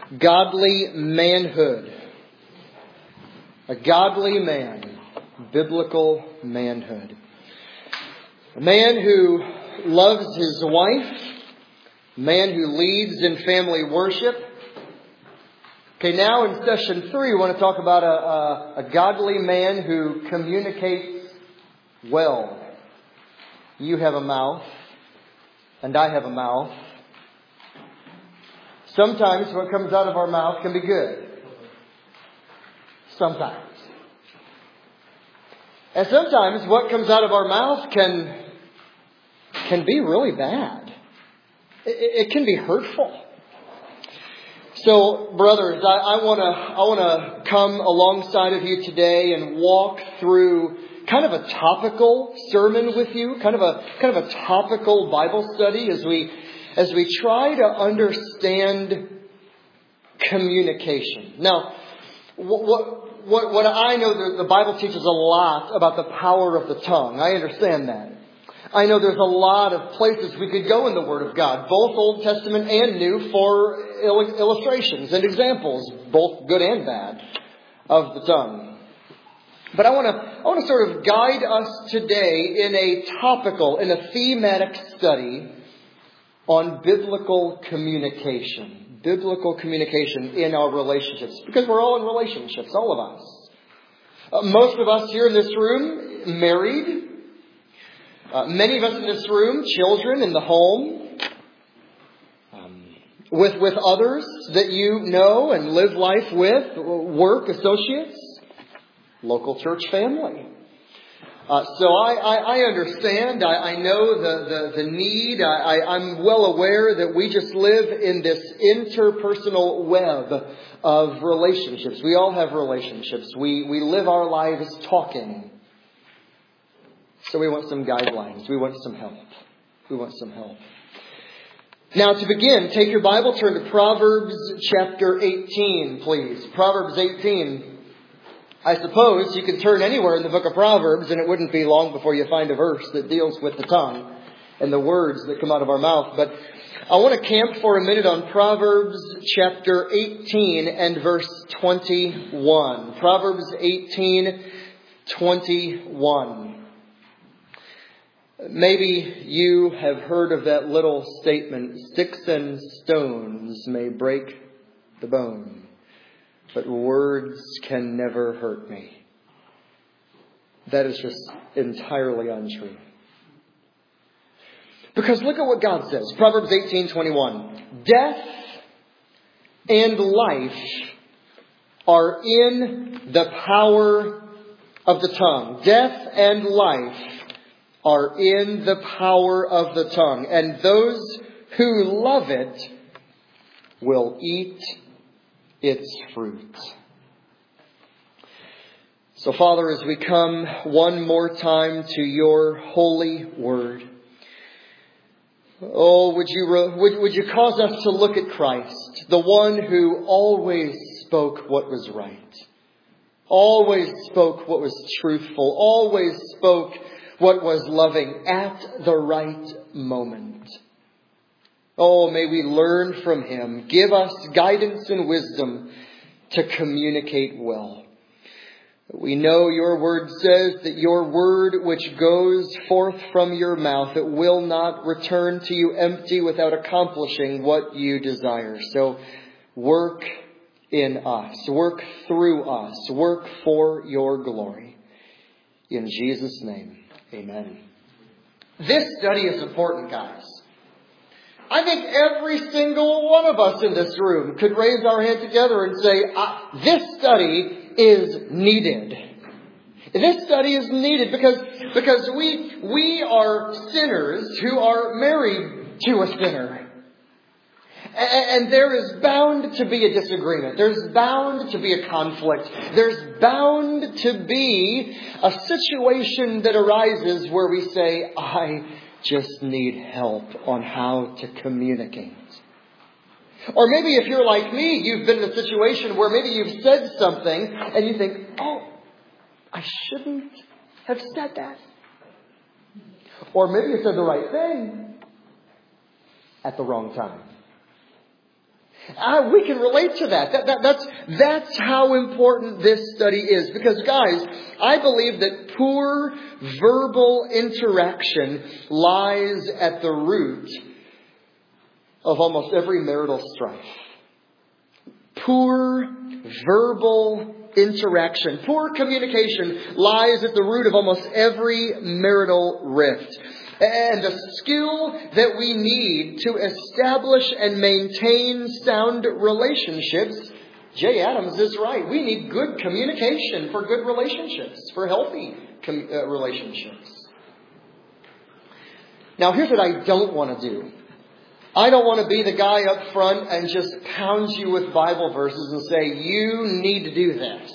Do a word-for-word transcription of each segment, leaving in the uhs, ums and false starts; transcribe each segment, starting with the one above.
Godly manhood. A godly man. Biblical manhood. A man who loves his wife. A man who leads in family worship. Okay, now in session three, we want to talk about a, a, a godly man who communicates well. You have a mouth, and I have a mouth. Sometimes what comes out of our mouth can be good. Sometimes. And sometimes what comes out of our mouth can, can be really bad. It, it can be hurtful. So, brothers, I, I want to I want to come alongside of you today and walk through kind of a topical sermon with you, kind of a kind of a topical Bible study as we as we try to understand communication. Now, what what what I know that the Bible teaches a lot about the power of the tongue. I understand that. I know there's a lot of places we could go in the Word of God, both Old Testament and New, for illustrations and examples, both good and bad, of the tongue. But I want to I want to sort of guide us today in a topical, in a thematic study on biblical communication. Biblical communication in our relationships. Because we're all in relationships, all of us. Uh, most of us here in this room, married. Uh, many of us in this room, children in the home, um, with with others that you know and live life with, work associates, local church family. Uh, so I, I, I understand, I, I know the, the, the need, I, I, I'm well aware that we just live in this interpersonal web of relationships. We all have relationships. We, we live our lives talking. So we want some guidelines. We want some help. We want some help. Now to begin, take your Bible, turn to Proverbs chapter eighteen, please. Proverbs eighteen. I suppose you can turn anywhere in the book of Proverbs and it wouldn't be long before you find a verse that deals with the tongue and the words that come out of our mouth. But I want to camp for a minute on Proverbs chapter eighteen and verse twenty-one. Proverbs eighteen, twenty-one. Maybe you have heard of that little statement, sticks and stones may break the bone, but words can never hurt me. That is just entirely untrue. Because look at what God says. Proverbs eighteen, twenty-one. Death and life are in the power of the tongue. Death and life are in the power of the tongue, and those who love it will eat its fruit. So, Father, as we come one more time to your holy word, oh, would you, would, would you cause us to look at Christ, the one who always spoke what was right, always spoke what was truthful, always spoke what was loving at the right moment. Oh, may we learn from him. Give us guidance and wisdom to communicate well. We know your word says that your word which goes forth from your mouth, it will not return to you empty without accomplishing what you desire. So work in us, work through us, work for your glory. In Jesus' name. Amen. This study is important, guys. I think every single one of us in this room could raise our hand together and say, ah, this study is needed. This study is needed because, because we, we are sinners who are married to a sinner. And there is bound to be a disagreement. There's bound to be a conflict. There's bound to be a situation that arises where we say, I just need help on how to communicate. Or maybe if you're like me, you've been in a situation where maybe you've said something and you think, oh, I shouldn't have said that. Or maybe you said the right thing at the wrong time. Uh, we can relate to that. That, that. That's, that's how important this study is. Because, guys, I believe that poor verbal interaction lies at the root of almost every marital strife. Poor verbal interaction, poor communication lies at the root of almost every marital rift. And the skill that we need to establish and maintain sound relationships, Jay Adams is right. We need good communication for good relationships, for healthy com- uh, relationships. Now, here's what I don't want to do. I don't want to be the guy up front and just pound you with Bible verses and say, you need to do this.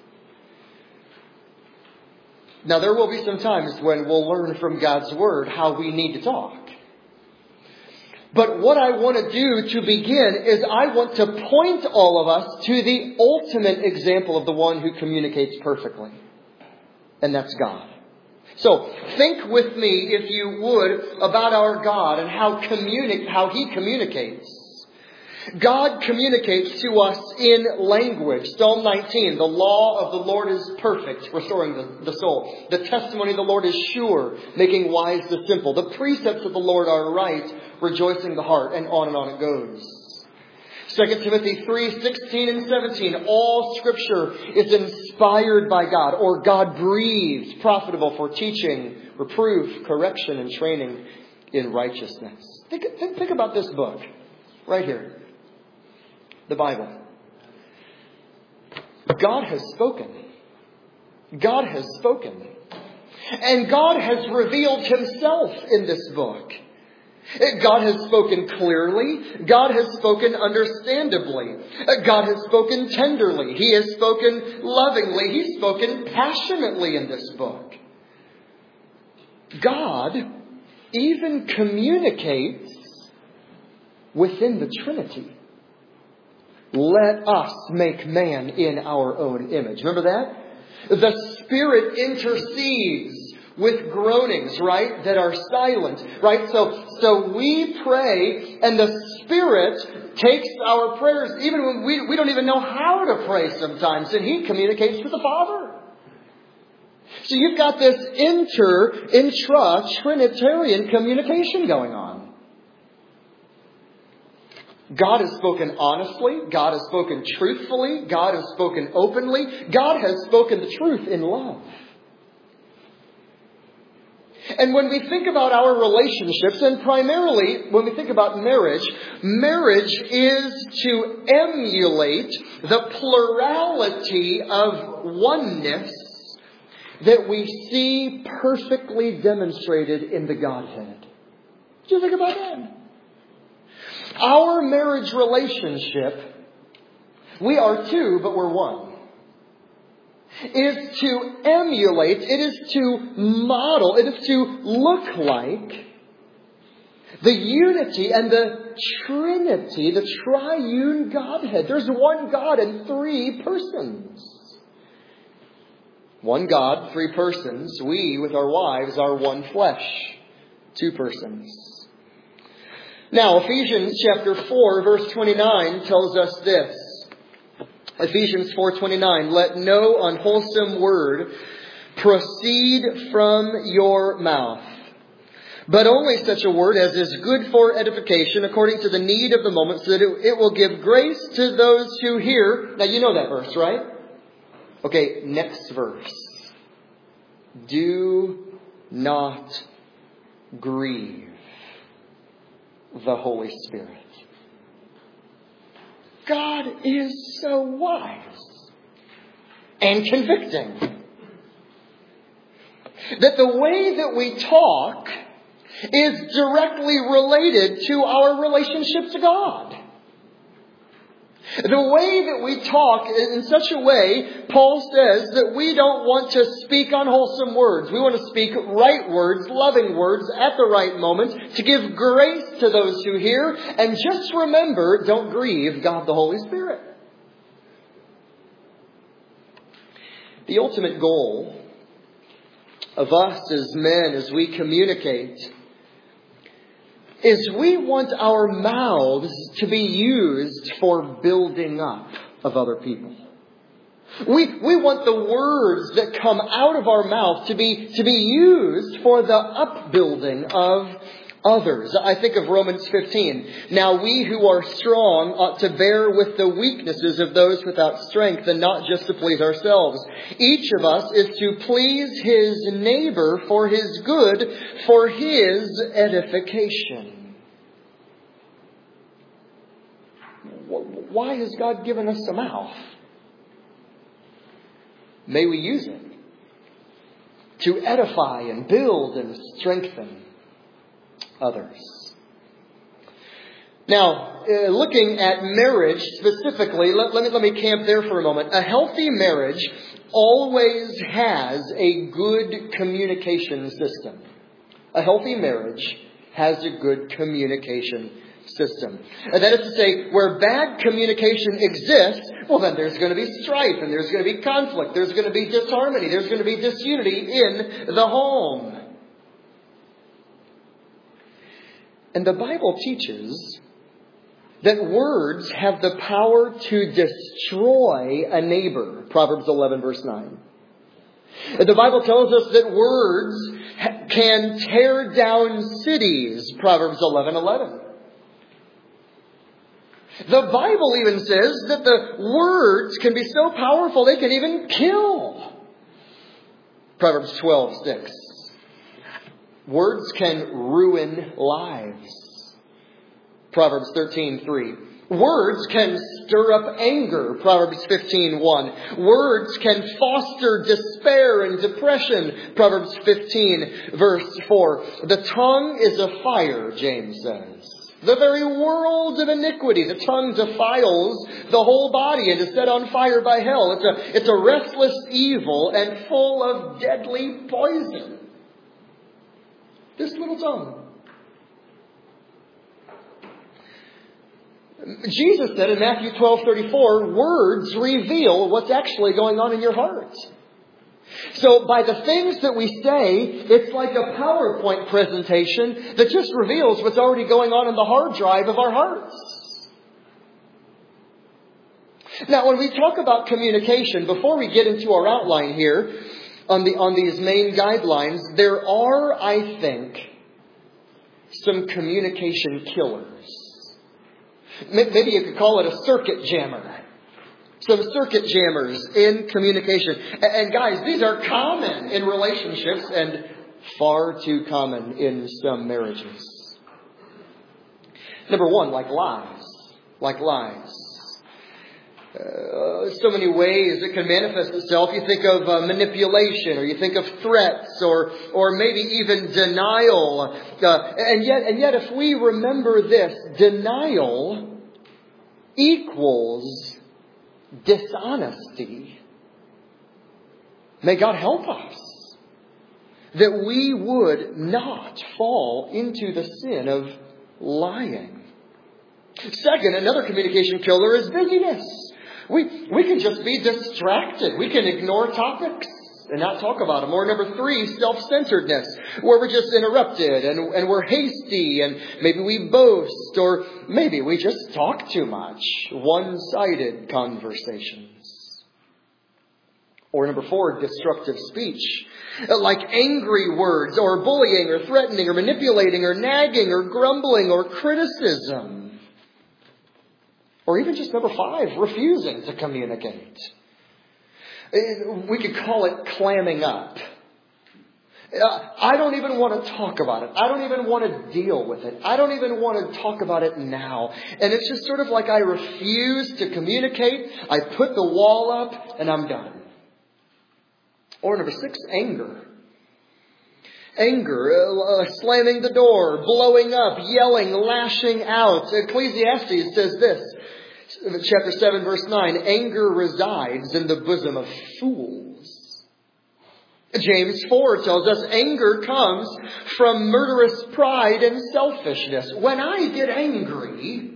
Now, there will be some times when we'll learn from God's Word how we need to talk. But what I want to do to begin is I want to point all of us to the ultimate example of the one who communicates perfectly. And that's God. So, think with me, if you would, about our God and how communi- how He communicates. God communicates to us in language. Psalm nineteen, the law of the Lord is perfect, restoring the, the soul. The testimony of the Lord is sure, making wise the simple. The precepts of the Lord are right, rejoicing the heart. And on and on it goes. Second Timothy three, sixteen and seventeen. All Scripture is inspired by God, or God breathed, profitable for teaching, reproof, correction, and training in righteousness. Think, think, think about this book right here. The Bible. God has spoken. God has spoken. And God has revealed Himself in this book. God has spoken clearly. God has spoken understandably. God has spoken tenderly. He has spoken lovingly. He's spoken passionately in this book. God even communicates within the Trinity. Let us make man in our own image. Remember that? The Spirit intercedes with groanings, right, that are silent, right? So, so we pray and the Spirit takes our prayers, even when we, we don't even know how to pray sometimes, and He communicates with the Father. So you've got this inter, intra, Trinitarian communication going on. God has spoken honestly. God has spoken truthfully. God has spoken openly. God has spoken the truth in love. And when we think about our relationships, and primarily when we think about marriage, marriage is to emulate the plurality of oneness that we see perfectly demonstrated in the Godhead. Do you think about that? Our marriage relationship, we are two, but we're one, is to emulate, it is to model, it is to look like the unity and the Trinity, the triune Godhead. There's one God and three persons. One God, three persons. We, with our wives, are one flesh. Two persons. Now, Ephesians chapter four, verse twenty-nine tells us this. Ephesians four twenty-nine, let no unwholesome word proceed from your mouth, but only such a word as is good for edification according to the need of the moment, so that it, it will give grace to those who hear. Now, you know that verse, right? Okay, next verse. Do not grieve the Holy Spirit. God is so wise and convicting that the way that we talk is directly related to our relationship to God. The way that we talk in such a way, Paul says that we don't want to speak unwholesome words. We want to speak right words, loving words at the right moment to give grace to those who hear. And just remember, don't grieve God the Holy Spirit. The ultimate goal of us as men as we communicate is we want our mouths to be used for building up of other people. We, we want the words that come out of our mouth to be, to be used for the upbuilding of others. I think of Romans fifteen. Now we who are strong ought to bear with the weaknesses of those without strength and not just to please ourselves. Each of us is to please his neighbor for his good, for his edification. Why has God given us a mouth? May we use it to edify and build and strengthen others. Now, uh, looking at marriage specifically, let, let, me, let me camp there for a moment. A healthy marriage always has a good communication system. A healthy marriage has a good communication system. And that is to say, where bad communication exists, well then there's going to be strife and there's going to be conflict. There's going to be disharmony. There's going to be disunity in the home. And the Bible teaches that words have the power to destroy a neighbor. Proverbs eleven verse nine. And the Bible tells us that words can tear down cities. Proverbs eleven eleven. The Bible even says that the words can be so powerful they can even kill. Proverbs twelve six. Words can ruin lives. Proverbs thirteen three. Words can stir up anger. Proverbs fifteen one. Words can foster despair and depression. Proverbs fifteen verse four. The tongue is a fire, James says. The very world of iniquity. The tongue defiles the whole body and is set on fire by hell. It's a, it's a restless evil and full of deadly poison. This little tongue. Jesus said in Matthew twelve thirty-four, words reveal what's actually going on in your heart. So by the things that we say, it's like a PowerPoint presentation that just reveals what's already going on in the hard drive of our hearts. Now, when we talk about communication, before we get into our outline here on the on these main guidelines, there are, I think, some communication killers. Maybe you could call it a circuit jammer. Some circuit jammers in communication. And guys, these are common in relationships and far too common in some marriages. Number one, like lies. Like lies. Uh, so many ways it can manifest itself. You think of uh, manipulation, or you think of threats, or or maybe even denial. Uh, and yet, and yet, if we remember this, denial equals dishonesty. May God help us that we would not fall into the sin of lying. Second, another communication killer is busyness. We, we can just be distracted. We can ignore topics and not talk about them. Or number three, self-centeredness, where we're just interrupted and, and we're hasty and maybe we boast, or maybe we just talk too much. One-sided conversations. Or number four, destructive speech, like angry words or bullying or threatening or manipulating or nagging or grumbling or criticism. Or even just number five, refusing to communicate. We could call it clamming up. I don't even want to talk about it. I don't even want to deal with it. I don't even want to talk about it now. And it's just sort of like I refuse to communicate. I put the wall up and I'm done. Or number six, anger. Anger, uh, slamming the door, blowing up, yelling, lashing out. Ecclesiastes says this, chapter seven, verse nine, anger resides in the bosom of fools. James four tells us anger comes from murderous pride and selfishness. When I get angry,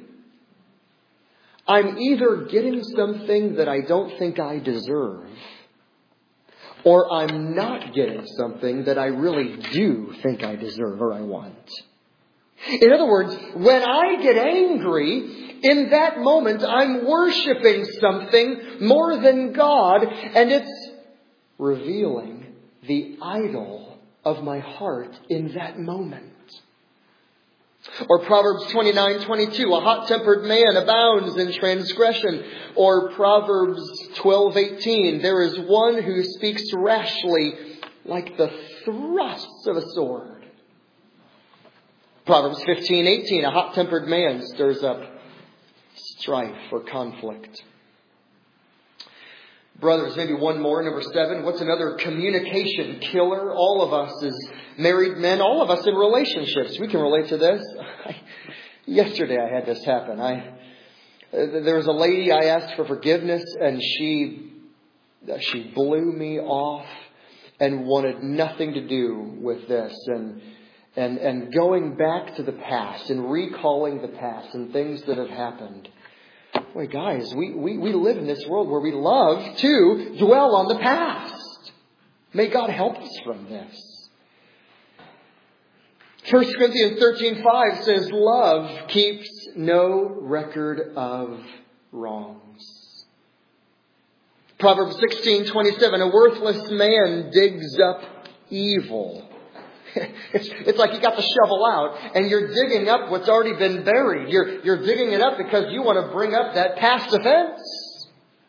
I'm either getting something that I don't think I deserve, or I'm not getting something that I really do think I deserve or I want. In other words, when I get angry, in that moment I'm worshiping something more than God, and it's revealing the idol of my heart in that moment. Or Proverbs twenty-nine twenty-two, a hot-tempered man abounds in transgression. Or Proverbs twelve eighteen, there is one who speaks rashly like the thrusts of a sword. Proverbs fifteen eighteen, a hot-tempered man stirs up strife or conflict. Brothers, maybe one more, number seven. What's another communication killer? All of us as married men, all of us in relationships. We can relate to this. I, yesterday I had this happen. I there was a lady, I asked for forgiveness, and she she blew me off and wanted nothing to do with this. And and and going back to the past and recalling the past and things that have happened. Boy, guys, we, we, we live in this world where we love to dwell on the past. May God help us from this. First Corinthians thirteen five says, love keeps no record of wrongs. Proverbs sixteen twenty-seven, a worthless man digs up evil. It's, it's like you got the shovel out and you're digging up what's already been buried. You're, you're digging it up because you want to bring up that past offense.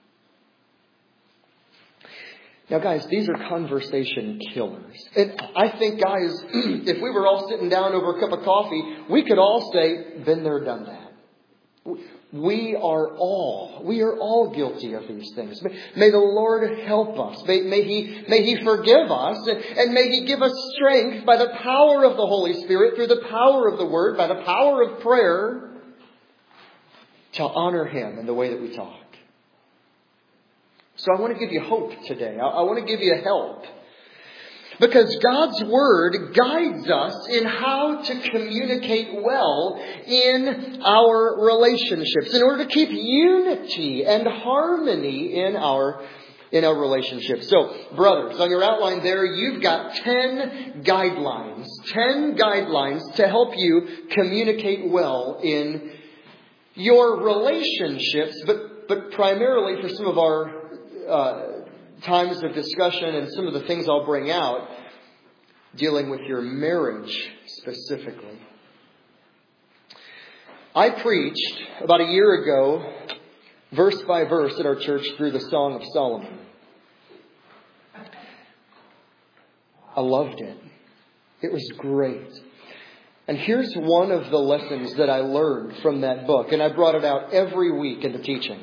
Now, guys, these are conversation killers. And I think, guys, if we were all sitting down over a cup of coffee, we could all say, been there, done that. We are all, we are all guilty of these things. May, may the Lord help us. May, may He, may He forgive us. And, and may He give us strength by the power of the Holy Spirit, through the power of the Word, by the power of prayer, to honor Him in the way that we talk. So I want to give you hope today. I, I want to give you help. Because God's Word guides us in how to communicate well in our relationships, in order to keep unity and harmony in our, in our relationships. So, brothers, on your outline there, you've got ten guidelines. Ten guidelines to help you communicate well in your relationships, but, but primarily for some of our uh, times of discussion and some of the things I'll bring out dealing with your marriage specifically. I preached about a year ago, verse by verse at our church through the Song of Solomon. I loved it. It was great. And here's one of the lessons that I learned from that book, and I brought it out every week in the teaching.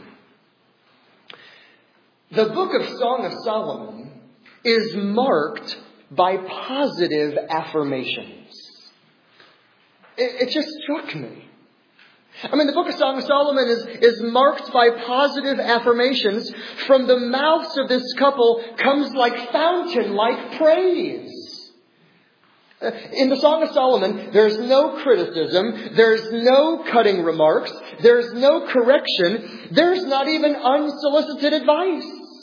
The book of Song of Solomon is marked by positive affirmations. It, it just struck me. I mean, the book of Song of Solomon is, is marked by positive affirmations. From the mouths of this couple comes like fountain-like praise. In the Song of Solomon, there's no criticism, there's no cutting remarks, there's no correction, there's not even unsolicited advice.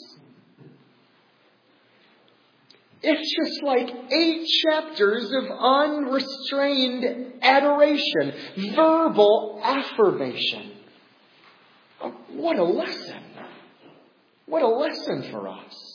It's just like eight chapters of unrestrained adoration, verbal affirmation. What a lesson. What a lesson for us.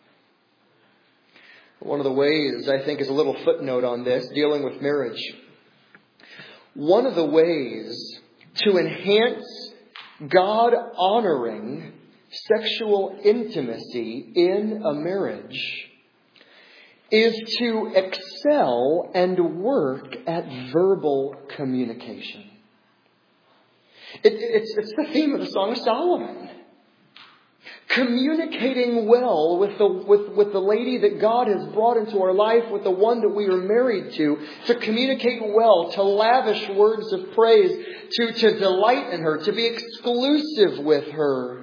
One of the ways, I think, is a little footnote on this, dealing with marriage. One of the ways to enhance God-honoring sexual intimacy in a marriage is to excel and work at verbal communication. It, it's, it's the theme of the Song of Solomon. Communicating well with the, with, with the lady that God has brought into our life, with the one that we are married to, to communicate well, to lavish words of praise, to, to delight in her, to be exclusive with her.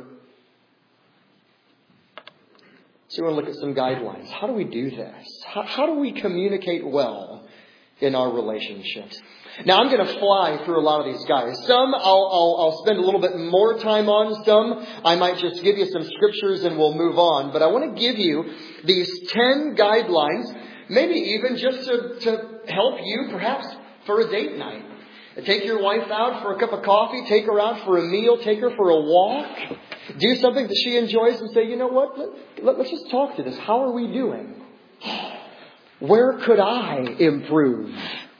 So we want to look at some guidelines. How do we do this? How, how do we communicate well in our relationships? Now, I'm going to fly through a lot of these guys. Some I'll, I'll, I'll spend a little bit more time on. Some I might just give you some scriptures and we'll move on. But I want to give you these ten guidelines, maybe even just to, to help you perhaps for a date night. Take your wife out for a cup of coffee. Take her out for a meal. Take her for a walk. Do something that she enjoys and say, you know what? Let, let, let's just talk to this. How are we doing? Where could I improve?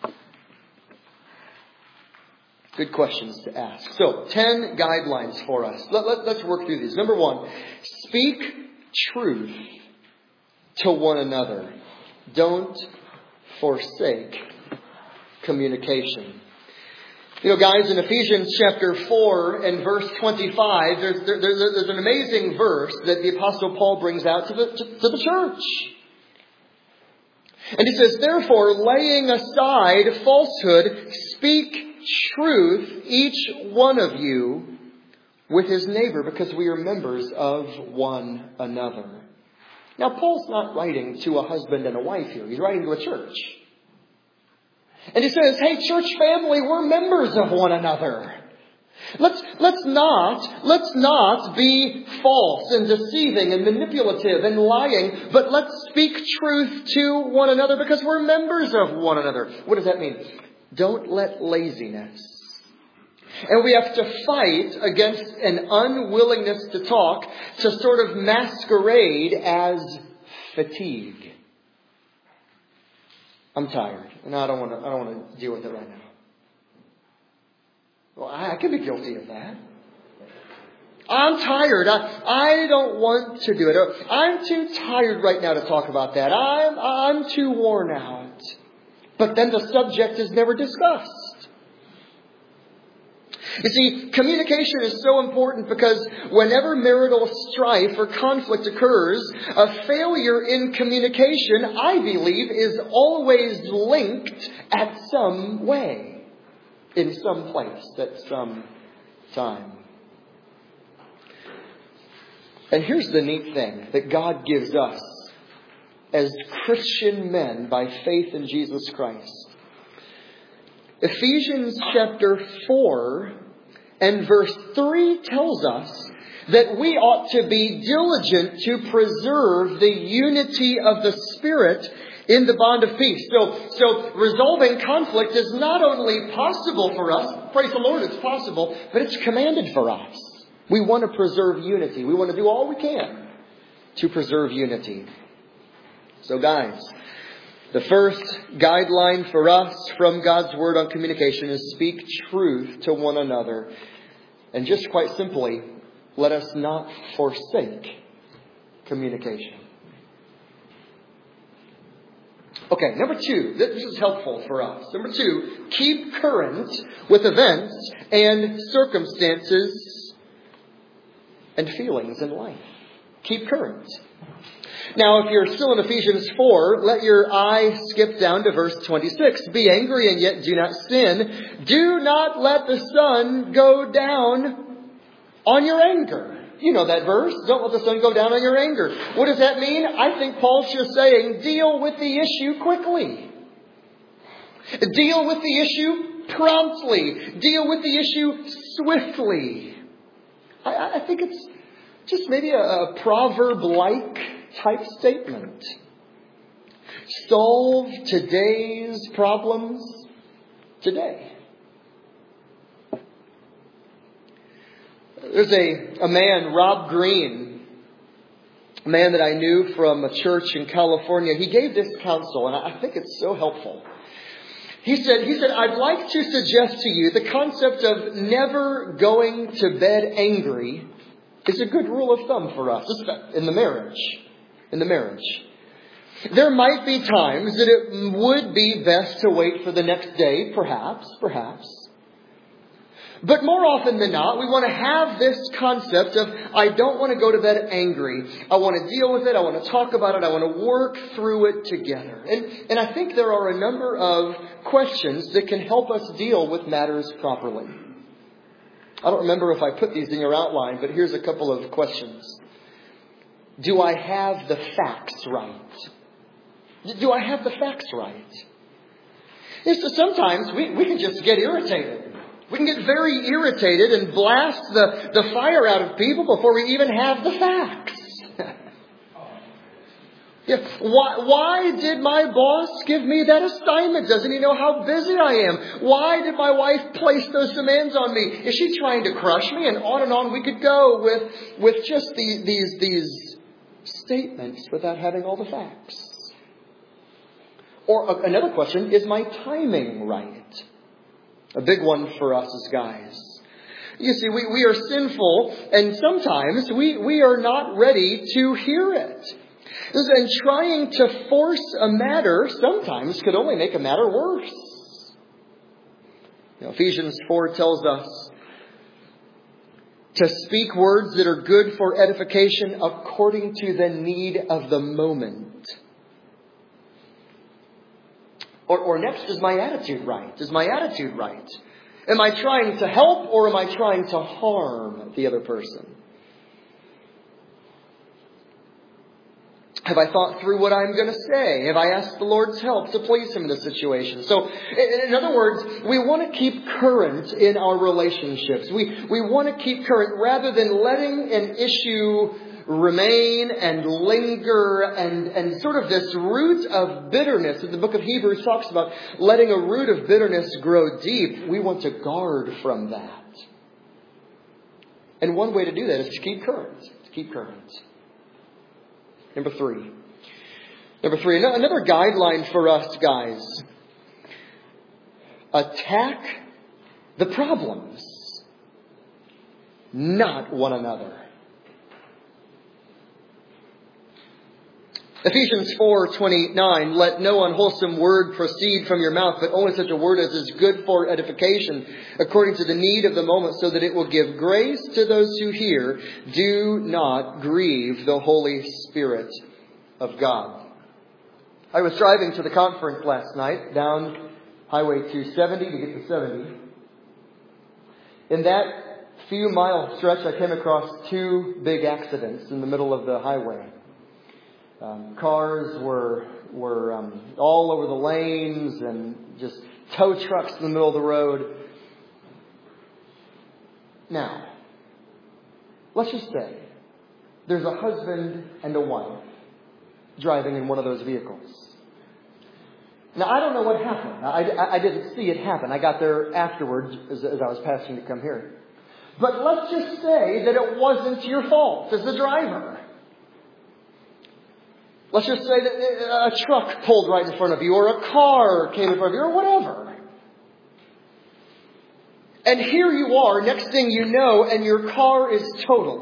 Good questions to ask. So, ten guidelines for us. Let, let, let's work through these. Number one, speak truth to one another. Don't forsake communication. You know, guys, in Ephesians chapter four and verse twenty-five, there's, there, there, there's an amazing verse that the Apostle Paul brings out to the, to, to the church. And he says, therefore, laying aside falsehood, speak truth, each one of you, with his neighbor, because we are members of one another. Now, Paul's not writing to a husband and a wife here. He's writing to a church. And he says, hey, church family, we're members of one another. Let's, let's not, let's not be false and deceiving and manipulative and lying, but let's speak truth to one another because we're members of one another. What does that mean? Don't let laziness. And we have to fight against an unwillingness to talk to sort of masquerade as fatigue. I'm tired, and I don't want to. I don't want to deal with it right now. Well, I, I can be guilty of that. I'm tired. I, I don't want to do it. I'm too tired right now to talk about that. I'm I'm too worn out. But then the subject is never discussed. You see, communication is so important because whenever marital strife or conflict occurs, a failure in communication, I believe, is always linked at some way, in some place, at some time. And here's the neat thing that God gives us as Christian men by faith in Jesus Christ. Ephesians chapter four and verse three tells us that we ought to be diligent to preserve the unity of the Spirit in the bond of peace. So, so resolving conflict is not only possible for us, praise the Lord, it's possible, but it's commanded for us. We want to preserve unity. We want to do all we can to preserve unity. So guys, the first guideline for us from God's Word on communication is speak truth to one another. And just quite simply, let us not forsake communication. Okay, number two. This is helpful for us. Number two, keep current with events and circumstances and feelings in life. Keep current. Now, if you're still in Ephesians four, let your eye skip down to verse twenty-six. Be angry and yet do not sin. Do not let the sun go down on your anger. You know that verse. Don't let the sun go down on your anger. What does that mean? I think Paul's just saying, deal with the issue quickly. Deal with the issue promptly. Deal with the issue swiftly. I, I think it's just maybe a, a proverb-like type statement. Solve today's problems today. There's a, a man, Rob Green, a man that I knew from a church in California. He gave this counsel, and I think it's so helpful. He said, he said, I'd like to suggest to you the concept of never going to bed angry is a good rule of thumb for us in the marriage. In the marriage. There might be times that it would be best to wait for the next day, perhaps, perhaps. But more often than not, we want to have this concept of, I don't want to go to bed angry. I want to deal with it. I want to talk about it. I want to work through it together. And, and I think there are a number of questions that can help us deal with matters properly. I don't remember if I put these in your outline, but here's a couple of questions. Do I have the facts right? Do I have the facts right? It's just sometimes we, we can just get irritated. We can get very irritated and blast the, the fire out of people before we even have the facts. Yeah. Why, why did my boss give me that assignment? Doesn't he know how busy I am? Why did my wife place those demands on me? Is she trying to crush me? And on and on we could go with, with just the, these, these statements without having all the facts. Or another question, is my timing right? A big one for us as guys. You see, we, we are sinful, and sometimes we, we are not ready to hear it. And trying to force a matter sometimes could only make a matter worse. You know, Ephesians four tells us to speak words that are good for edification according to the need of the moment. Or, or next, is my attitude right? Is my attitude right? Am I trying to help or am I trying to harm the other person? Have I thought through what I'm going to say? Have I asked the Lord's help to place Him in the situation? So, in other words, we want to keep current in our relationships. We, we want to keep current rather than letting an issue remain and linger and, and sort of this root of bitterness that the book of Hebrews talks about, letting a root of bitterness grow deep. We want to guard from that. And one way to do that is to keep current. To keep current. Number three. Number three, another guideline for us guys. Attack the problems, not one another. Ephesians four twenty-nine, let no unwholesome word proceed from your mouth, but only such a word as is good for edification, according to the need of the moment, so that it will give grace to those who hear. Do not grieve the Holy Spirit of God. I was driving to the conference last night down Highway two seventy to get to seventy. In that few mile stretch, I came across two big accidents in the middle of the highway. Um, cars were were um, all over the lanes and just tow trucks in the middle of the road. Now, let's just say there's a husband and a wife driving in one of those vehicles. Now, I don't know what happened. I, I, I didn't see it happen. I got there afterwards as, as I was passing to come here. But let's just say that it wasn't your fault as the driver. Let's just say that a truck pulled right in front of you, or a car came in front of you, or whatever. And here you are, next thing you know, and your car is totaled.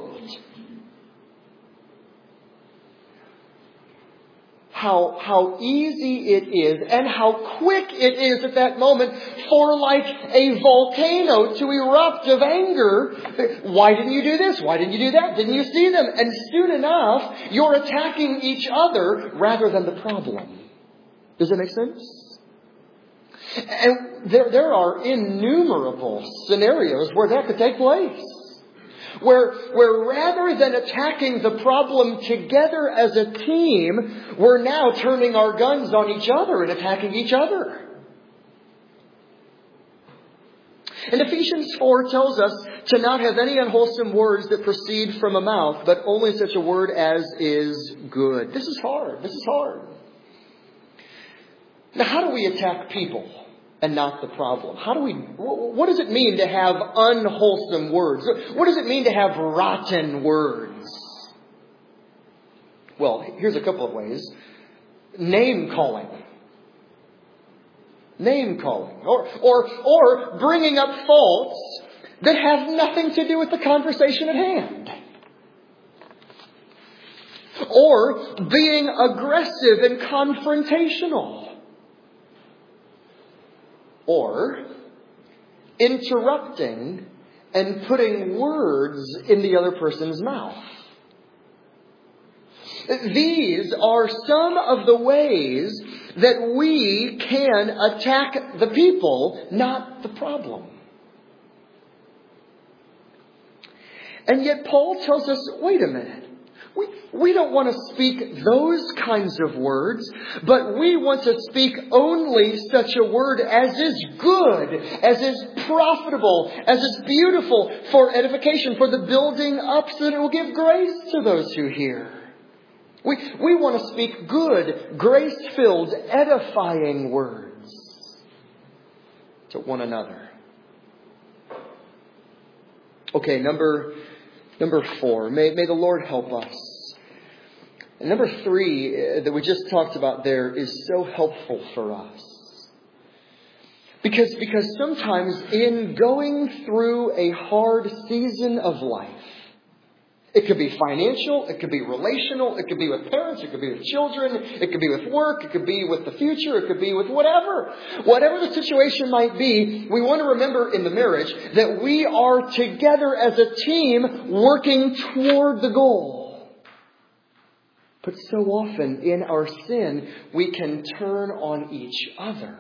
How, how easy it is and how quick it is at that moment for like a volcano to erupt of anger. Why didn't you do this? Why didn't you do that? Didn't you see them? And soon enough, you're attacking each other rather than the problem. Does that make sense? And there, there are innumerable scenarios where that could take place. Where, where rather than attacking the problem together as a team, we're now turning our guns on each other and attacking each other. And Ephesians four tells us to not have any unwholesome words that proceed from a mouth, but only such a word as is good. This is hard. This is hard. Now, how do we attack people and not the problem? How do we, what does it mean to have unwholesome words? What does it mean to have rotten words? Well, here's a couple of ways. Name calling. Name calling. Or, or, or bringing up faults that have nothing to do with the conversation at hand. Or being aggressive and confrontational. Or interrupting and putting words in the other person's mouth. These are some of the ways that we can attack the people, not the problem. And yet Paul tells us, wait a minute. We, we don't want to speak those kinds of words, but we want to speak only such a word as is good, as is profitable, as is beautiful for edification, for the building up, so that it will give grace to those who hear. We, we want to speak good, grace-filled, edifying words to one another. Okay, number, number four. May, may the Lord help us. And number three uh, that we just talked about there is so helpful for us. Because, because sometimes in going through a hard season of life, it could be financial, it could be relational, it could be with parents, it could be with children, it could be with work, it could be with the future, it could be with whatever. Whatever the situation might be, we want to remember in the marriage that we are together as a team working toward the goal. But so often in our sin, we can turn on each other.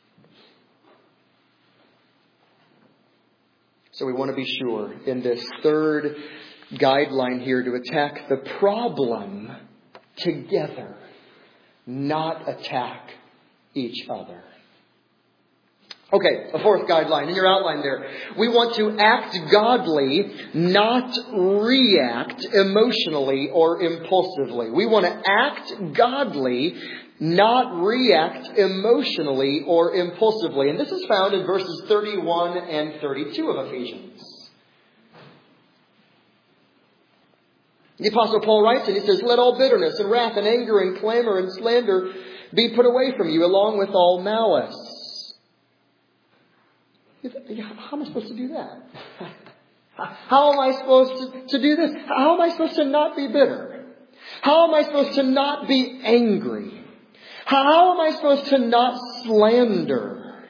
So we want to be sure in this third guideline here to attack the problem together, not attack each other. Okay, a fourth guideline in your outline there. We want to act godly, not react emotionally or impulsively. We want to act godly, not react emotionally or impulsively. And this is found in verses thirty-one and thirty-two of Ephesians. The Apostle Paul writes and he says, "Let all bitterness and wrath and anger and clamor and slander be put away from you, along with all malice." How am I supposed to do that? How am I supposed to, to do this? How am I supposed to not be bitter? How am I supposed to not be angry? How am I supposed to not slander?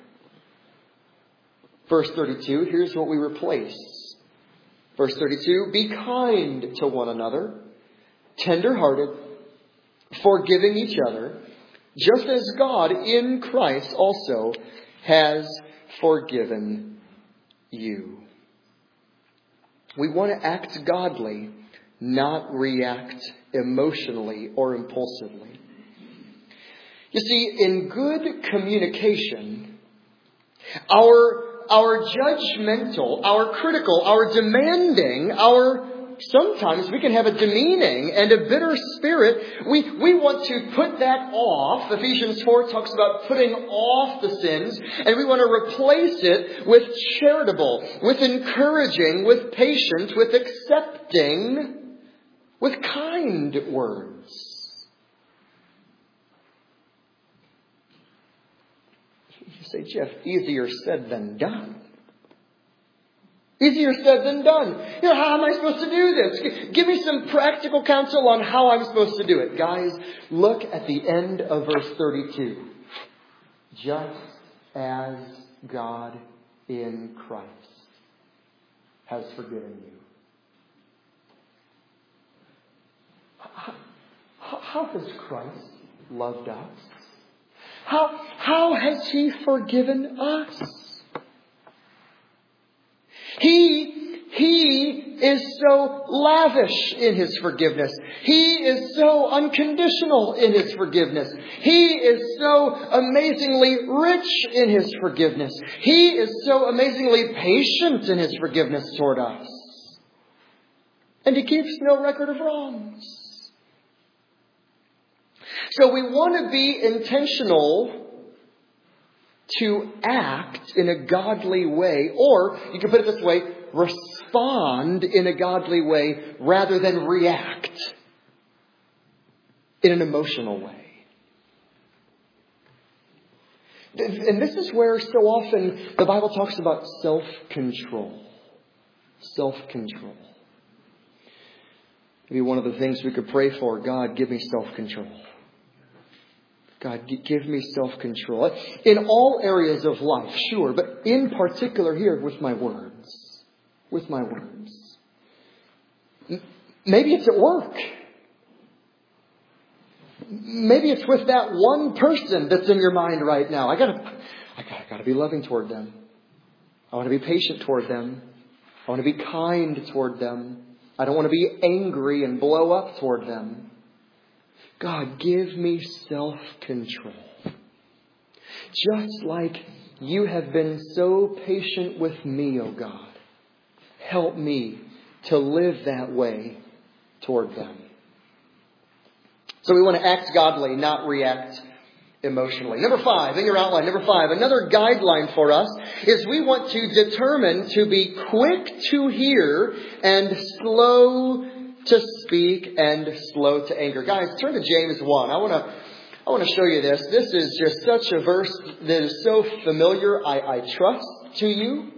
Verse thirty-two, here's what we replace. Verse thirty-two, "Be kind to one another, tender-hearted, forgiving each other, just as God in Christ also has forgiven you." We want to act godly, not react emotionally or impulsively. You see, in good communication, our Our judgmental, our critical, our demanding, our sometimes we can have a demeaning and a bitter spirit. We, we want to put that off. Ephesians four talks about putting off the sins, and we want to replace it with charitable, with encouraging, with patient, with accepting, with kind words. You say, "Jeff, easier said than done." Easier said than done. You know, how am I supposed to do this? Give me some practical counsel on how I'm supposed to do it. Guys, look at the end of verse thirty-two. Just as God in Christ has forgiven you. How, how has Christ loved us? How, how has He forgiven us? He, He is so lavish in His forgiveness. He is so unconditional in His forgiveness. He is so amazingly rich in His forgiveness. He is so amazingly patient in His forgiveness toward us. And He keeps no record of wrongs. So we want to be intentional to act in a godly way, or you can put it this way, respond in a godly way rather than react in an emotional way. And this is where so often the Bible talks about self-control. Self-control. Maybe one of the things we could pray for, God, give me self-control. God, give me self-control. In all areas of life, sure, but in particular here with my words. With my words. Maybe it's at work. Maybe it's with that one person that's in your mind right now. I gotta, I gotta, I gotta be loving toward them. I want to be patient toward them. I want to be kind toward them. I don't want to be angry and blow up toward them. God, give me self-control. Just like you have been so patient with me, oh God. Help me to live that way toward them. So we want to act godly, not react emotionally. Number five, in your outline, number five, another guideline for us is we want to determine to be quick to hear and slow to speak and slow to anger. Guys, turn to James one. I want to I want to show you this. This is just such a verse that is so familiar, I, I trust, to you.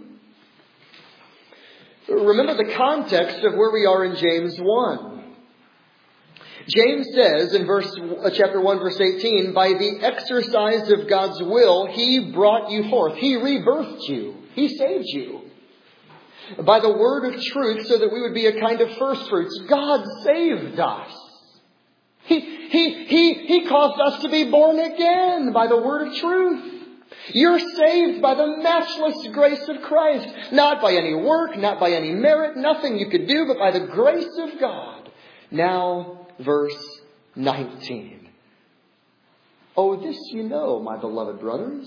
Remember the context of where we are in James one. James says in verse chapter one, verse eighteen, by the exercise of God's will, He brought you forth. He rebirthed you. He saved you. By the word of truth, so that we would be a kind of first fruits. God saved us. He, he, he, he caused us to be born again by the word of truth. You're saved by the matchless grace of Christ. Not by any work, not by any merit, nothing you could do, but by the grace of God. Now, verse nineteen. Oh, this you know, my beloved brothers.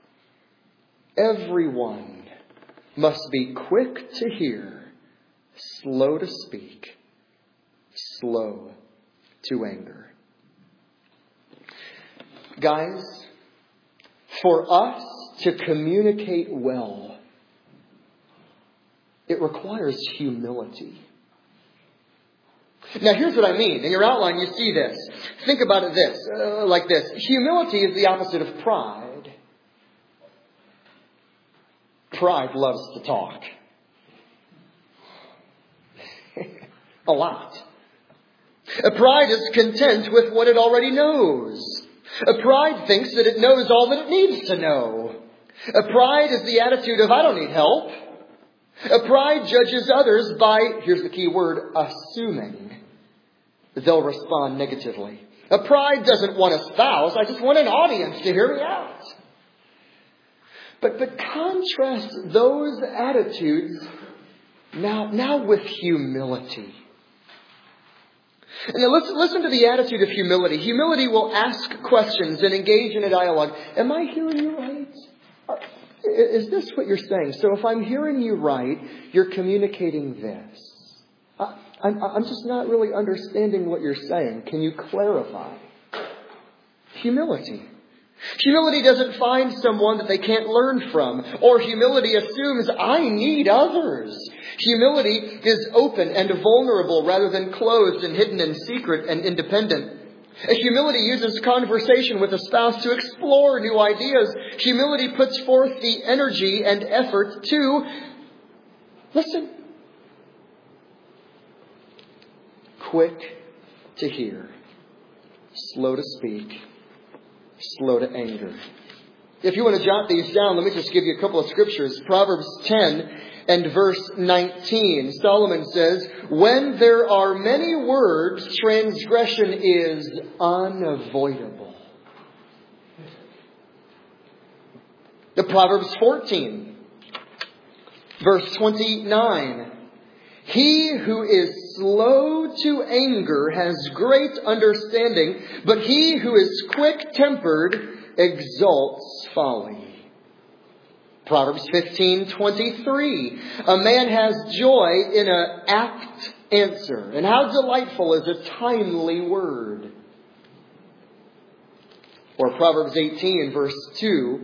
Everyone must be quick to hear, slow to speak, slow to anger. Guys, for us to communicate well, it requires humility. Now, here's what I mean. In your outline, you see this. Think about it this, uh, like this. Humility is the opposite of pride. Pride loves to talk. A lot. A pride is content with what it already knows. A pride thinks that it knows all that it needs to know. A pride is the attitude of, I don't need help. A pride judges others by, here's the key word, assuming they'll respond negatively. A pride doesn't want a spouse. I just want an audience to hear me out. But, but contrast those attitudes now, now with humility. Now listen, listen to the attitude of humility. Humility will ask questions and engage in a dialogue. Am I hearing you right? Is this what you're saying? So if I'm hearing you right, you're communicating this. I, I'm, I'm just not really understanding what you're saying. Can you clarify? Humility. Humility doesn't find someone that they can't learn from. Or humility assumes, I need others. Humility is open and vulnerable rather than closed and hidden and secret and independent. Humility uses conversation with a spouse to explore new ideas. Humility puts forth the energy and effort to listen. Quick to hear, slow to speak, slow to anger. If you want to jot these down, let me just give you a couple of scriptures. Proverbs ten and verse nineteen. Solomon says, when there are many words, transgression is unavoidable. The Proverbs fourteen, verse twenty-nine. He who is slow to anger has great understanding, but he who is quick-tempered exalts folly. Proverbs fifteen twenty-three. A man has joy in an apt answer, and how delightful is a timely word. Or Proverbs eighteen verse two.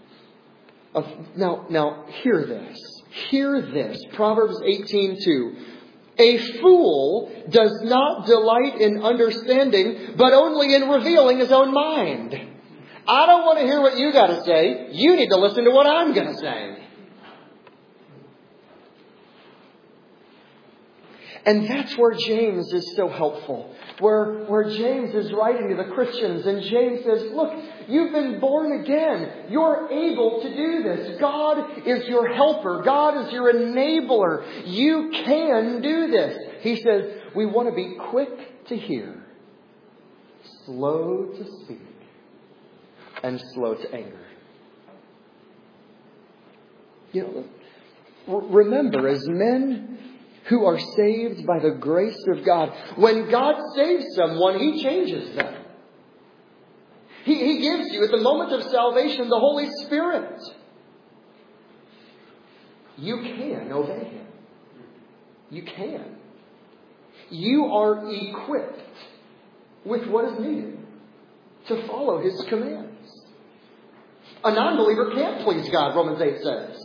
Now, now hear this. Hear this. Proverbs eighteen two. A fool does not delight in understanding, but only in revealing his own mind. I don't want to hear what you got to say. You need to listen to what I'm going to say. And that's where James is so helpful. Where, where James is writing to the Christians. And James says, look, you've been born again. You're able to do this. God is your helper. God is your enabler. You can do this. He says, we want to be quick to hear, slow to speak, and slow to anger. You know, remember, as men who are saved by the grace of God, when God saves someone, He changes them. He, he gives you, at the moment of salvation, the Holy Spirit. You can obey Him. You can. You are equipped with what is needed to follow His commands. A non-believer can't please God, Romans eight says.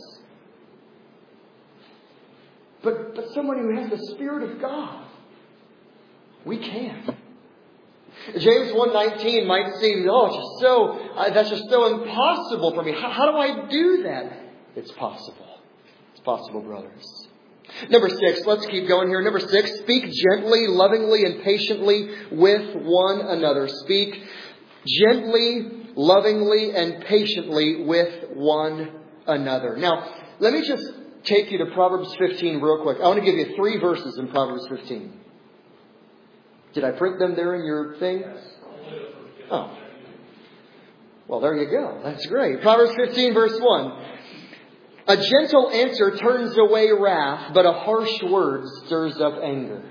But, but someone who has the Spirit of God, we can. James one nineteen might seem, oh, it's just so, uh, that's just so impossible for me. How, how do I do that? It's possible. It's possible, brothers. Number six, let's keep going here. Number six, speak gently, lovingly, and patiently with one another. Speak gently, lovingly, and patiently with one another. Now, let me just take you to Proverbs fifteen real quick. I want to give you three verses in Proverbs fifteen. Did I print them there in your thing? Oh. Well, there you go. That's great. Proverbs fifteen, verse one. A gentle answer turns away wrath, but a harsh word stirs up anger.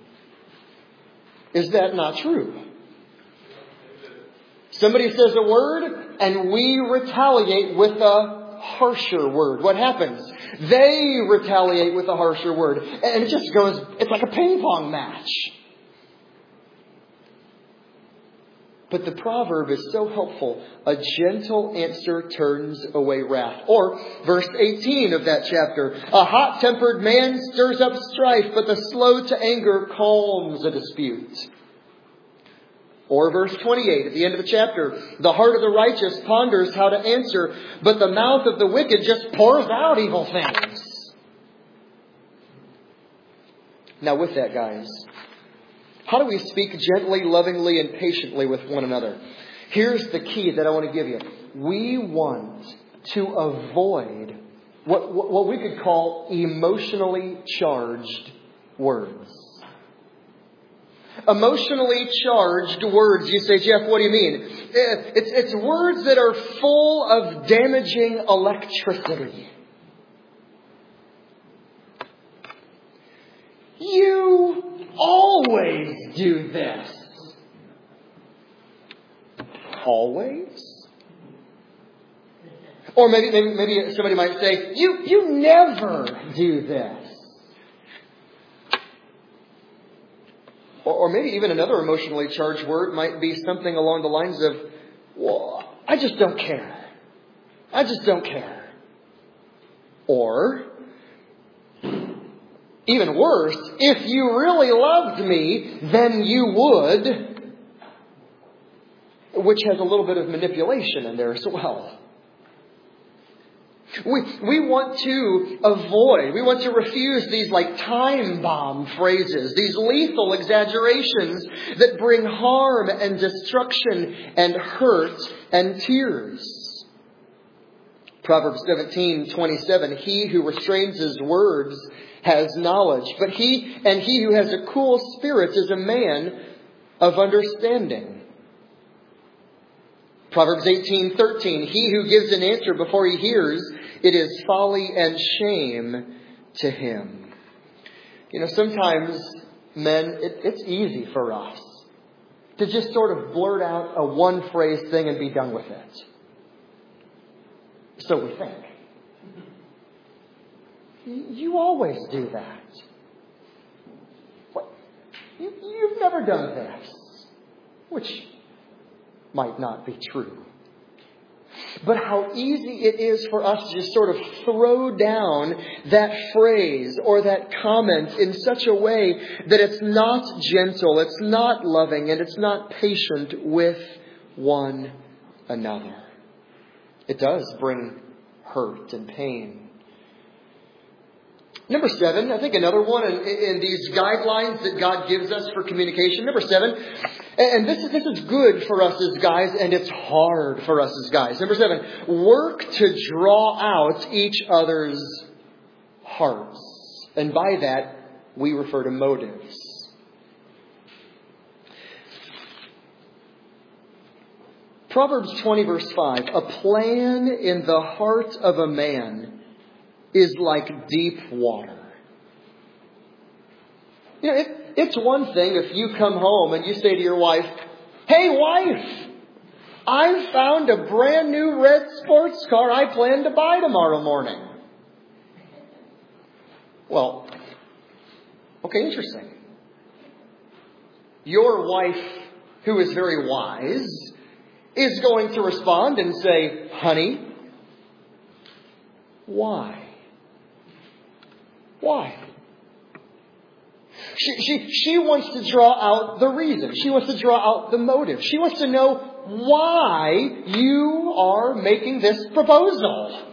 Is that not true? Somebody says a word, and we retaliate with a harsher word. What happens? They retaliate with a harsher word. And it just goes, it's like a ping pong match. But the proverb is so helpful. A gentle answer turns away wrath. Or verse eighteen of that chapter. A hot-tempered man stirs up strife, but the slow to anger calms a dispute. Or verse twenty-eight at the end of the chapter. The heart of the righteous ponders how to answer, but the mouth of the wicked just pours out evil things. Now with that, guys, how do we speak gently, lovingly, and patiently with one another? Here's the key that I want to give you. We want to avoid what, what we could call emotionally charged words. Emotionally charged words. You say, Jeff, what do you mean? It's, it's words that are full of damaging electricity. You always do this. Always? Or maybe, maybe, maybe somebody might say, you, you never do this. Or, or maybe even another emotionally charged word might be something along the lines of, well, I just don't care. I just don't care. Or, even worse, if you really loved me, then you would. Which has a little bit of manipulation in there as well. We, we want to avoid, we want to refuse these like time bomb phrases, these lethal exaggerations that bring harm and destruction and hurt and tears. Proverbs seventeen twenty-seven, he who restrains his words has knowledge, but he and he who has a cool spirit is a man of understanding. Proverbs eighteen thirteen, he who gives an answer before he hears, it is folly and shame to him. You know, sometimes, men, it, it's easy for us to just sort of blurt out a one-phrase thing and be done with it. So we think. You always do that. What? You, you've never done this. Which might not be true. But how easy it is for us to just sort of throw down that phrase or that comment in such a way that it's not gentle, it's not loving, and it's not patient with one another. It does bring hurt and pain. Number seven, I think another one in, in these guidelines that God gives us for communication. Number seven, and this is, this is good for us as guys, and it's hard for us as guys. Number seven, work to draw out each other's hearts. And by that, we refer to motives. Proverbs twenty verse five, a plan in the heart of a man is like deep water. You know, it, it's one thing if you come home and you say to your wife, hey wife, I found a brand new red sports car I plan to buy tomorrow morning. Well, okay, interesting. Your wife who is very wise, is going to respond and say, honey, why? Why? She, she, she wants to draw out the reason. She wants to draw out the motive. She wants to know why you are making this proposal.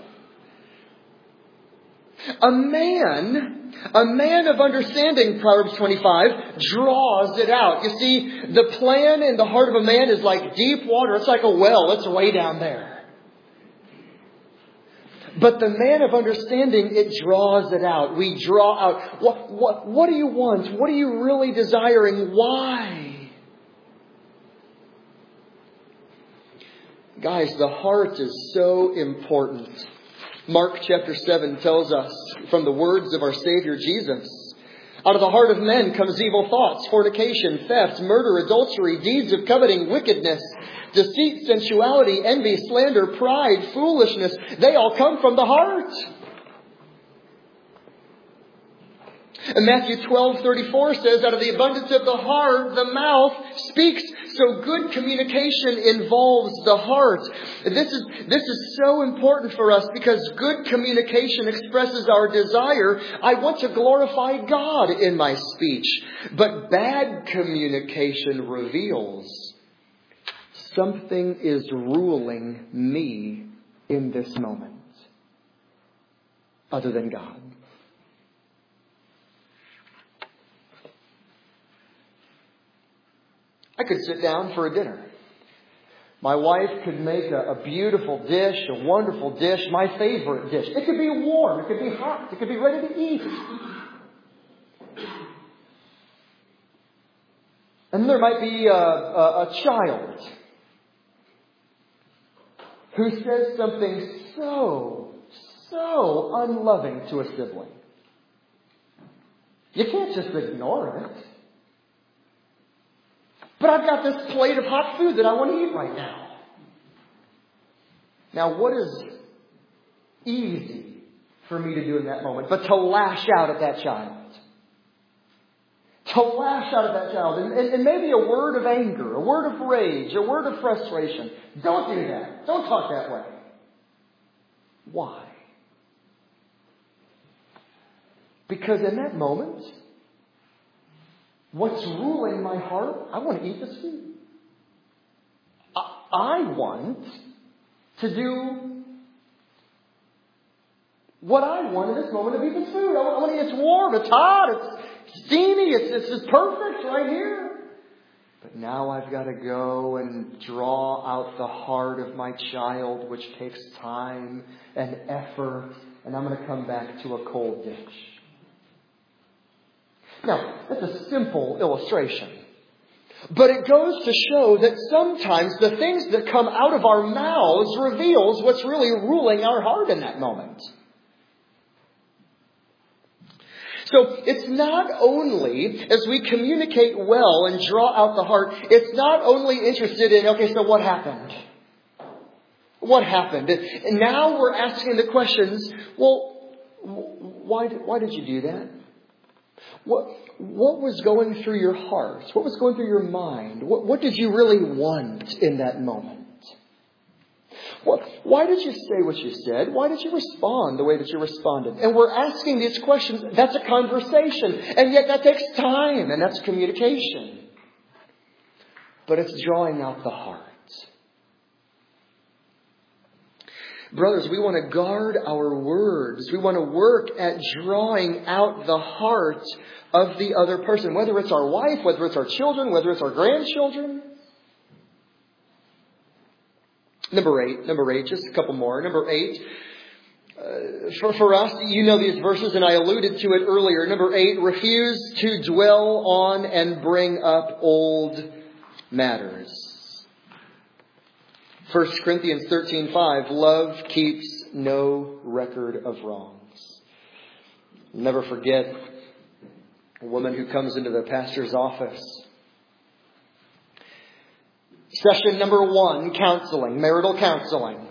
A man, a man of understanding, Proverbs twenty-five, draws it out. You see, the plan in the heart of a man is like deep water. It's like a well. It's way down there. But the man of understanding, it draws it out. We draw out. What, what, what do you want? What are you really desiring? Why? Guys, the heart is so important. Mark chapter seven tells us from the words of our Savior Jesus, out of the heart of men comes evil thoughts, fornication, theft, murder, adultery, deeds of coveting, wickedness, deceit, sensuality, envy, slander, pride, foolishness. They all come from the heart. And Matthew twelve thirty-four says, out of the abundance of the heart, the mouth speaks. So good communication involves the heart. This is, this is so important for us because good communication expresses our desire. I want to glorify God in my speech. But bad communication reveals something is ruling me in this moment other than God. I could sit down for a dinner. My wife could make a, a beautiful dish, a wonderful dish, my favorite dish. It could be warm, it could be hot, it could be ready to eat. And there might be a, a, a child who says something so, so unloving to a sibling. You can't just ignore it. But I've got this plate of hot food that I want to eat right now. Now, what is easy for me to do in that moment but to lash out at that child? To lash out at that child. And, and, and maybe a word of anger, a word of rage, a word of frustration. Don't do that. Don't talk that way. Why? Because in that moment, what's ruling my heart? I want to eat this food. I, I want to do what I want in this moment of eating this food. I want, I want to eat. It's warm, it's hot, it's steamy, it's, it's just perfect right here. But now I've got to go and draw out the heart of my child, which takes time and effort, and I'm going to come back to a cold dish. Now, that's a simple illustration. But it goes to show that sometimes the things that come out of our mouths reveals what's really ruling our heart in that moment. So it's not only, as we communicate well and draw out the heart, it's not only interested in, okay, so what happened? What happened? And now we're asking the questions, well, why did, why did you do that? What, what was going through your heart? What was going through your mind? What, what did you really want in that moment? What, why did you say what you said? Why did you respond the way that you responded? And we're asking these questions. That's a conversation. And yet that takes time. And that's communication. But it's drawing out the heart. Brothers, we want to guard our words. We want to work at drawing out the heart of the other person. Whether it's our wife, whether it's our children, whether it's our grandchildren. Number eight, number eight, just a couple more. Number eight, uh, for, for us, you know these verses and I alluded to it earlier. Number eight, refuse to dwell on and bring up old matters. First Corinthians thirteen five, love keeps no record of wrongs. I'll never forget a woman who comes into the pastor's office. Session number one, counseling, marital counseling.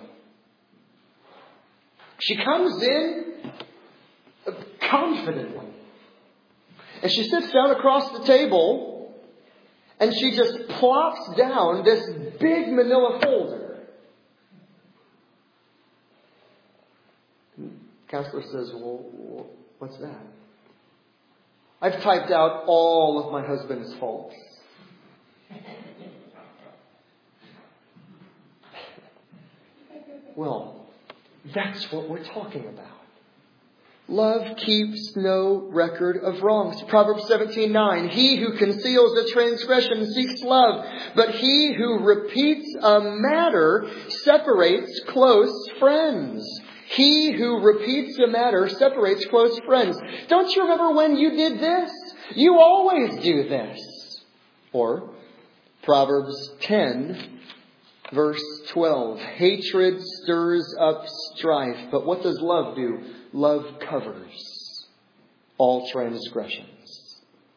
She comes in confidently. And she sits down across the table And she just plops down this big manila folder. Counselor says, well, what's that? I've typed out all of my husband's faults. Well, that's what we're talking about. Love keeps no record of wrongs. Proverbs seventeen nine. He who conceals a transgression seeks love, but he who repeats a matter separates close friends. He who repeats a matter separates close friends. Don't you remember when you did this? You always do this. Or Proverbs ten, verse twelve. Hatred stirs up strife, but what does love do? Love covers all transgressions.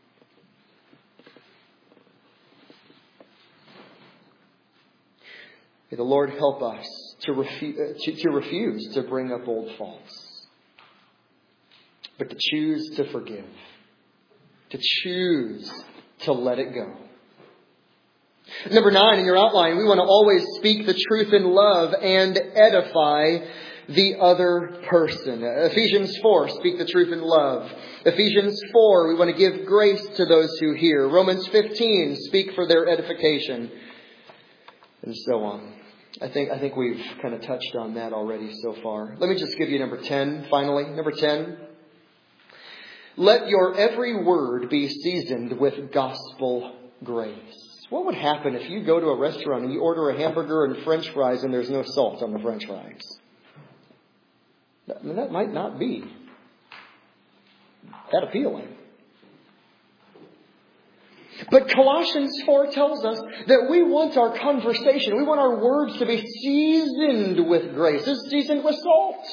May the Lord help us to, refu- to, to refuse to bring up old faults, but to choose to forgive, to choose to let it go. Number nine in your outline, we want to always speak the truth in love and edify the other person. Ephesians four, speak the truth in love. Ephesians four, we want to give grace to those who hear. Romans fifteen, speak for their edification. And so on. I think I think we've kind of touched on that already so far. Let me just give you number ten, finally. Number ten. Let your every word be seasoned with gospel grace. What would happen if you go to a restaurant and you order a hamburger and french fries and there's no salt on the french fries? I mean, that might not be that appealing. But Colossians four tells us that we want our conversation, we want our words to be seasoned with grace. It's seasoned with salt.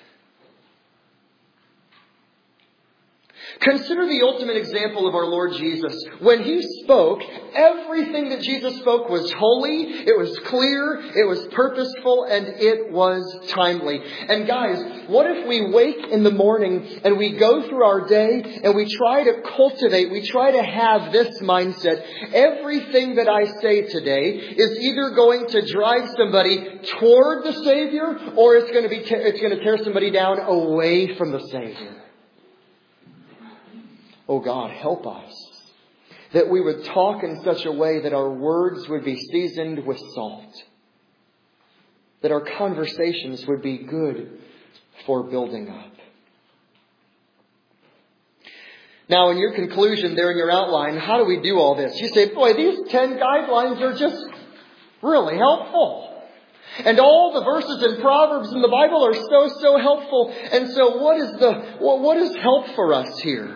Consider the ultimate example of our Lord Jesus. When He spoke, everything that Jesus spoke was holy, it was clear, it was purposeful, and it was timely. And guys, what if we wake in the morning and we go through our day and we try to cultivate, we try to have this mindset. Everything that I say today is either going to drive somebody toward the Savior or it's going to be it's going to tear somebody down away from the Savior. Oh God, help us that we would talk in such a way that our words would be seasoned with salt. That our conversations would be good for building up. Now, in your conclusion there in your outline, how do we do all this? You say, boy, these ten guidelines are just really helpful. And all the verses in Proverbs in the Bible are so, so helpful. And so what is the what is help for us here?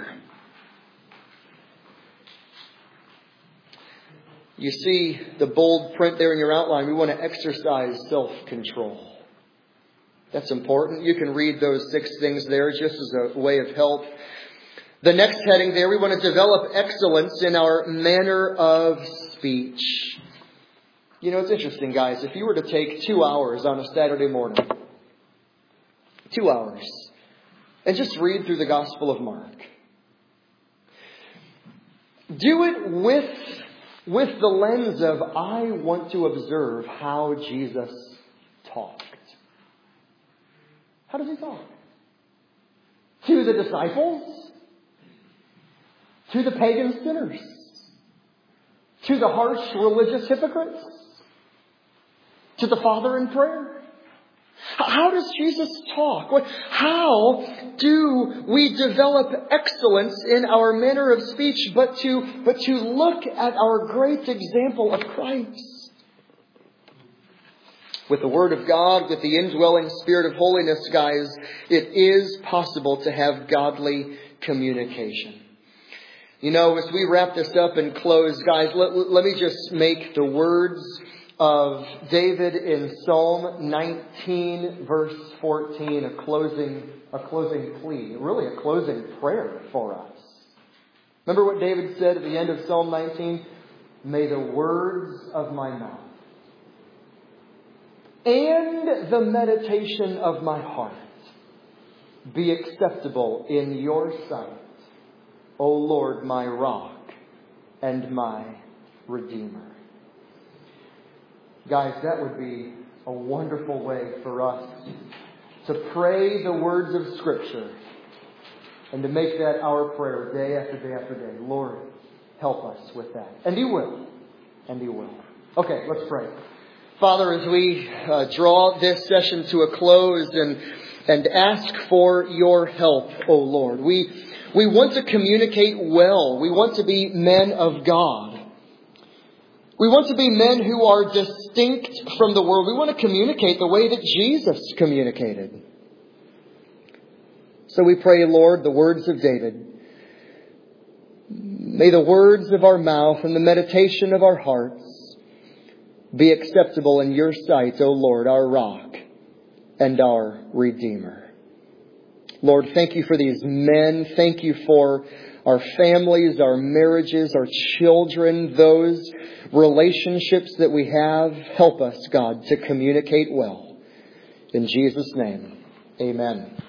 You see the bold print there in your outline. We want to exercise self-control. That's important. You can read those six things there just as a way of help. The next heading there, we want to develop excellence in our manner of speech. You know, it's interesting, guys. If you were to take two hours on a Saturday morning, two hours, and just read through the Gospel of Mark, do it with With the lens of, I want to observe how Jesus talked. How does He talk? To the disciples? To the pagan sinners? To the harsh religious hypocrites? To the Father in prayer? How does Jesus talk? How do we develop excellence in our manner of speech, but to, but to look at our great example of Christ? With the Word of God, with the indwelling Spirit of holiness, guys, it is possible to have godly communication. You know, as we wrap this up and close, guys, let, let me just make the words of David in Psalm nineteen, verse fourteen, a closing, a closing plea, really a closing prayer for us. Remember what David said at the end of Psalm nineteen? May the words of my mouth and the meditation of my heart be acceptable in your sight, O Lord, my rock and my Redeemer. Guys, that would be a wonderful way for us to pray the words of Scripture and to make that our prayer day after day after day. Lord, help us with that. And He will. And He will. Okay, let's pray. Father, as we uh, draw this session to a close and and ask for your help, O Lord, we we want to communicate well. We want to be men of God. We want to be men who are distinct from the world. We want to communicate the way that Jesus communicated. So we pray, Lord, the words of David. May the words of our mouth and the meditation of our hearts be acceptable in your sight, O Lord, our rock and our Redeemer. Lord, thank you for these men. Thank you for our families, our marriages, our children, those relationships that we have. Help us, God, to communicate well. In Jesus' name, amen.